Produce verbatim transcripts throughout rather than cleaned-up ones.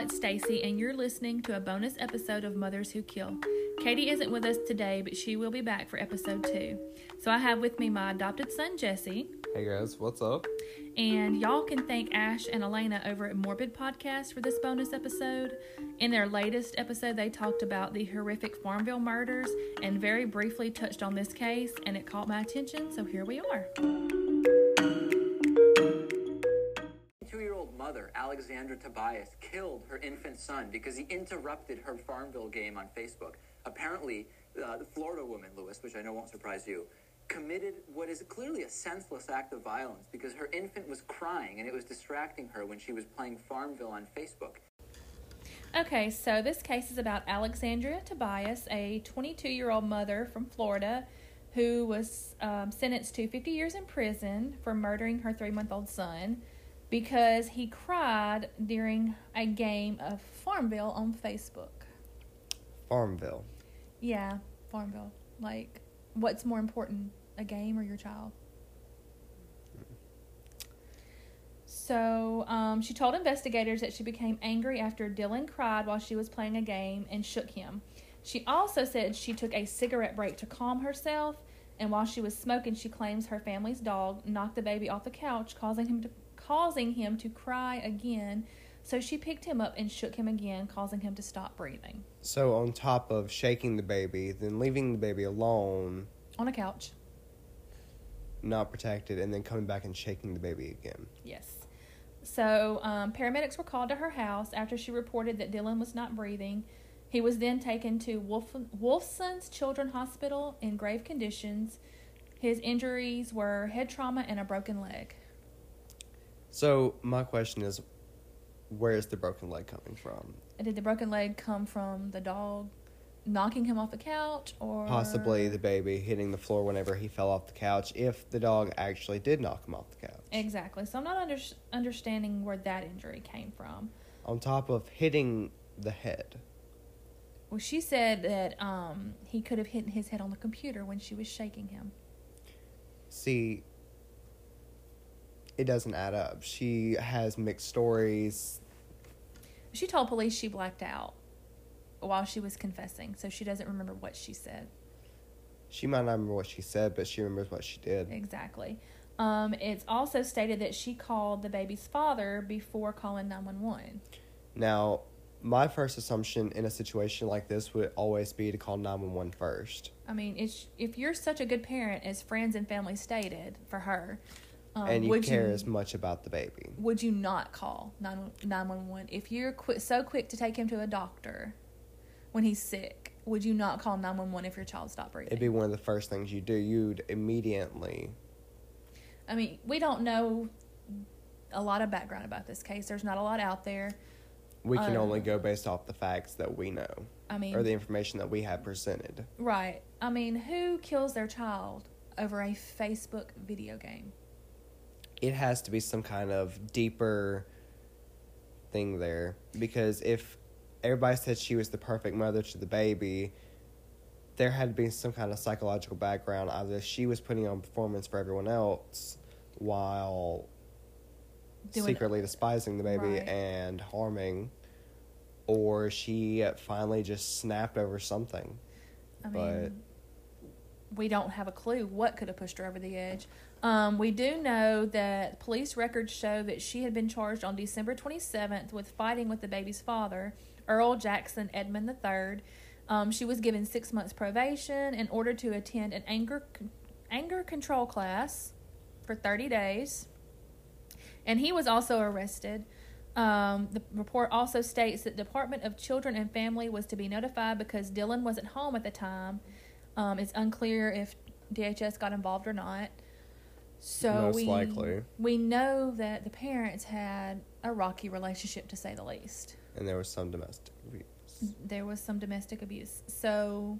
it's Stacy, and you're listening to a bonus episode of Mothers Who Kill. Katie isn't with us today, but she will be back for episode two. So I have with me my adopted son, Jesse. Hey guys, what's up? And y'all can thank Ash and Elena over at Morbid Podcast for this bonus episode. In their latest episode, they talked about the horrific Farmville murders and very briefly touched on this case, and it caught my attention, so here we are. Two-year-old mother, Alexandra Tobias, killed her infant son because he interrupted her Farmville game on Facebook. Apparently, uh, the Florida woman, Lewis, which I know won't surprise you, committed what is clearly a senseless act of violence because her infant was crying and it was distracting her when she was playing Farmville on Facebook. Okay, so this case is about Alexandria Tobias, a twenty-two-year-old mother from Florida who was um, sentenced to fifty years in prison for murdering her three-month-old son because he cried during a game of Farmville on Facebook. Farmville. Yeah, Farmville. Like, what's more important, a game or your child? So, um, she told investigators that she became angry after Dylan cried while she was playing a game and shook him. She also said she took a cigarette break to calm herself, and while she was smoking, she claims her family's dog knocked the baby off the couch, causing him to causing him to cry again. So she picked him up and shook him again, causing him to stop breathing. So on top of shaking the baby, then leaving the baby alone On a couch. not protected, and then coming back and shaking the baby again. Yes. So um, paramedics were called to her house after she reported that Dylan was not breathing. He was then taken to Wolf- Wolfson's Children's Hospital in grave conditions. His injuries were head trauma and a broken leg. So my question is, where is the broken leg coming from? Did the broken leg come from the dog knocking him off the couch, or Possibly the baby hitting the floor whenever he fell off the couch, if the dog actually did knock him off the couch. Exactly. So I'm not under- understanding where that injury came from. On top of hitting the head. Well, she said that um, he could have hit his head on the computer when she was shaking him. See, it doesn't add up. She has mixed stories. She told police she blacked out while she was confessing, so she doesn't remember what she said. She might not remember what she said, but she remembers what she did. Exactly. Um, it's also stated that she called the baby's father before calling nine one one. Now, my first assumption in a situation like this would always be to call nine one one first. I mean, it's, if you're such a good parent, as friends and family stated for her, um, and you would care you, as much about the baby. would you not call nine one one? If you're qu- so quick to take him to a doctor when he's sick, would you not call nine one one if your child stopped breathing? It'd be one of the first things you do. You'd immediately... I mean, we don't know a lot of background about this case. There's not a lot out there. We can Uh, only go based off the facts that we know. I mean... Or the information that we have presented. Right. I mean, who kills their child over a Facebook video game? It has to be some kind of deeper thing there. Because if everybody said she was the perfect mother to the baby, there had to be some kind of psychological background. Either she was putting on performance for everyone else while Doing secretly it. despising the baby Right. and harming, or she finally just snapped over something. I But- mean, we don't have a clue what could have pushed her over the edge. Um, we do know that police records show that she had been charged on December twenty-seventh with fighting with the baby's father, Earl Jackson Edmond the third. Um, she was given six months probation in order to attend an anger anger control class for thirty days. And he was also arrested. Um, the report also states that the Department of Children and Family was to be notified because Dylan wasn't home at the time. Um, it's unclear if D H S got involved or not. So Most we, likely. we know that the parents had a rocky relationship, to say the least. And there was some domestic abuse. There was some domestic abuse. So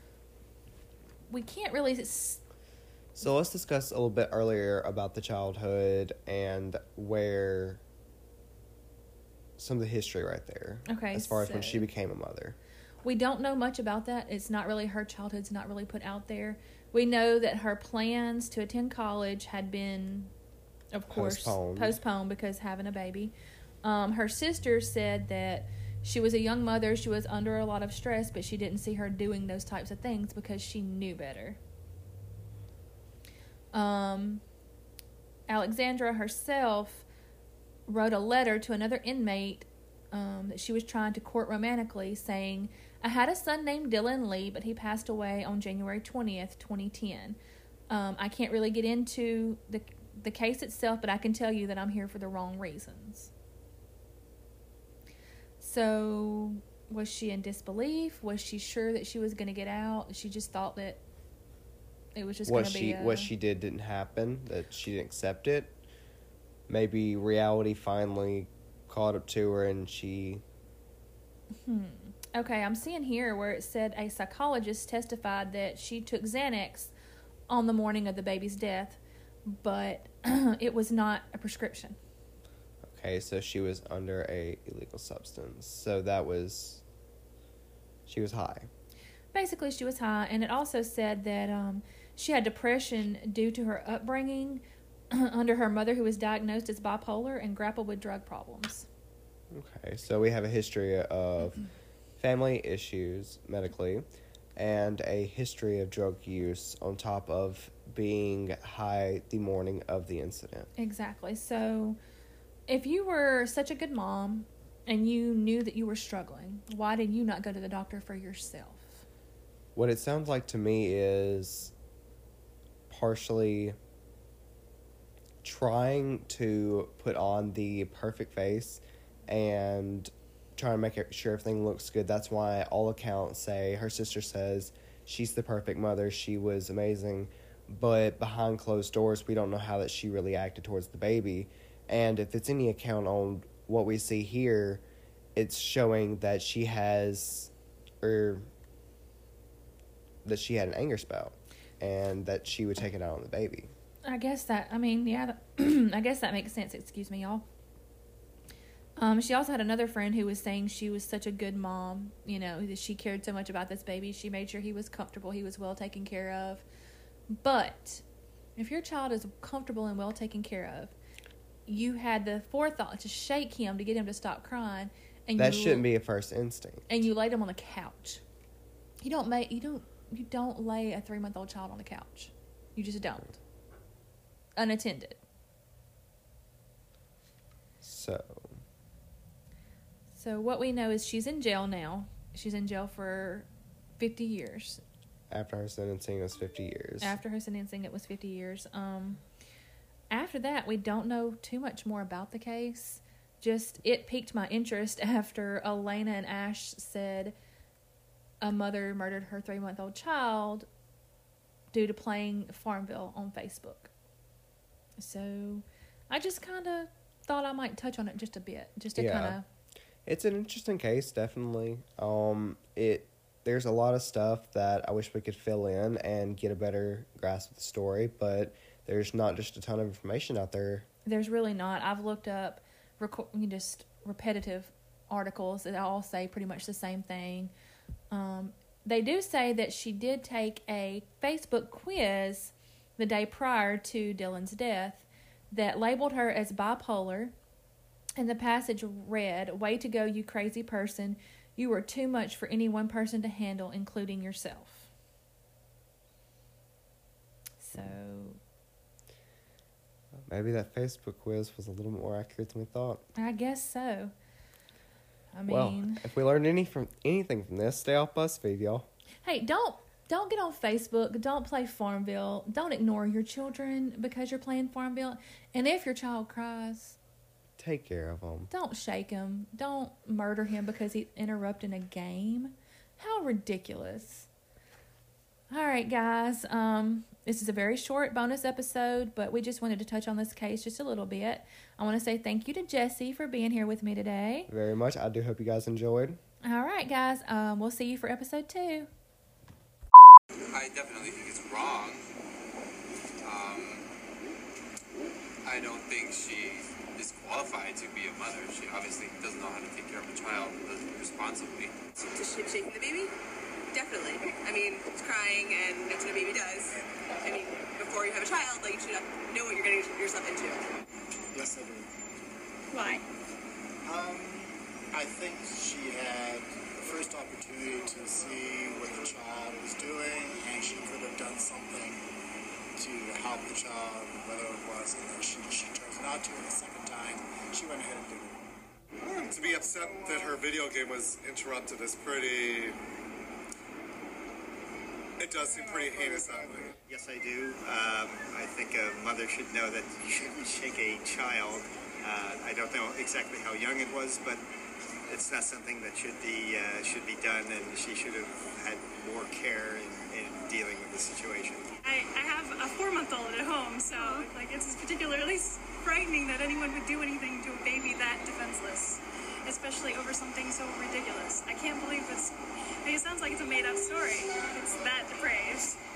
we can't really... S- So let's discuss a little bit earlier about the childhood and where some of the history right there. Okay, As far as when so- she became a mother. We don't know much about that. It's not really, her childhood's not really put out there. We know that her plans to attend college had been, of course, Postponed. postponed because having a baby. Um, her sister said that she was a young mother, she was under a lot of stress, but she didn't see her doing those types of things because she knew better. Um, Alexandra herself wrote a letter to another inmate um, that she was trying to court romantically, saying, I had a son named Dylan Lee, but he passed away on January twentieth, twenty ten. Um, I can't really get into the the case itself, but I can tell you that I'm here for the wrong reasons. So, was she in disbelief? Was she sure that she was going to get out? She just thought that it was just going to be a... What she did didn't happen, that she didn't accept it. Maybe reality finally caught up to her and she... Hmm. Okay, I'm seeing here where it said a psychologist testified that she took Xanax on the morning of the baby's death, but it was not a prescription. Okay, so she was under a illegal substance. So that was... She was high. Basically, she was high, and it also said that um, she had depression due to her upbringing under her mother, who was diagnosed as bipolar and grappled with drug problems. Okay, so we have a history of family issues medically and a history of drug use on top of being high the morning of the incident. Exactly. So if you were such a good mom and you knew that you were struggling, why did you not go to the doctor for yourself? What it sounds like to me is partially trying to put on the perfect face and trying to make sure everything looks good. That's why all accounts say, her sister says, she's the perfect mother, she was amazing, but behind closed doors, we don't know how that she really acted towards the baby. And if it's any account on what we see here, it's showing that she has, or that she had an anger spout, and that she would take it out on the baby. I guess that, I mean, yeah, that, I guess that makes sense. Excuse me, y'all. Um, she also had another friend who was saying she was such a good mom, you know, that she cared so much about this baby. She made sure he was comfortable, he was well taken care of. But if your child is comfortable and well taken care of, you had the forethought to shake him to get him to stop crying, and that you, shouldn't be a first instinct. And you laid him on the couch. You don't make you don't you don't lay a three month old child on the couch. You just don't. Unattended. So. So what we know is she's in jail now. She's in jail for fifty years. After her sentencing, it was fifty years. After her sentencing, it was fifty years. Um, after that, we don't know too much more about the case. Just, it piqued my interest after Elena and Ash said a mother murdered her three-month-old child due to playing Farmville on Facebook. So I just kind of thought I might touch on it just a bit, just to yeah. kind of... It's an interesting case, definitely. Um, it there's a lot of stuff that I wish we could fill in and get a better grasp of the story, but there's not just a ton of information out there. There's really not. I've looked up reco- just repetitive articles that all say pretty much the same thing. Um, they do say that she did take a Facebook quiz the day prior to Dylan's death that labeled her as bipolar. And the passage read, "Way to go, you crazy person. You are too much for any one person to handle, including yourself." So... Maybe that Facebook quiz was a little more accurate than we thought. I guess so. I mean... Well, if we learned any from anything from this, stay off BuzzFeed, y'all. Hey, don't... Don't get on Facebook. Don't play Farmville. Don't ignore your children because you're playing Farmville. And if your child cries... Take care of him. Don't shake him. Don't murder him because he's interrupting a game. How ridiculous. All right, guys. Um, this is a very short bonus episode, but we just wanted to touch on this case just a little bit. I want to say thank you to Jesse for being here with me today. Very much. I do hope you guys enjoyed. All right, guys. Um, we'll see you for episode two. I definitely think it's wrong. Um, I don't think she is qualified to be a mother. She obviously doesn't know how to take care of a child responsibly. Just shake, shaking the baby? Definitely. I mean, it's crying, and that's what a baby does. I mean, before you have a child, like, you should know what you're getting yourself into. Yes, I do. Why? Um, I think she had the first opportunity to see what the child was doing, and she could have done something to help the child, whether it was, and then she, she chose not to, and the second time, she went ahead and did it. To be upset that her video game was interrupted is pretty... It does seem pretty heinous that way. Yes, I do. Um, I think a mother should know that you shouldn't shake a child. Uh, I don't know exactly how young it was, but it's not something that should be uh, should be done, and she should have had more care in, in dealing with the situation. I, I have a four-month-old at home, so like it's particularly frightening that anyone would do anything to a baby that defenseless, especially over something so ridiculous. I can't believe it's. I mean, it sounds like it's a made-up story. It's that depraved.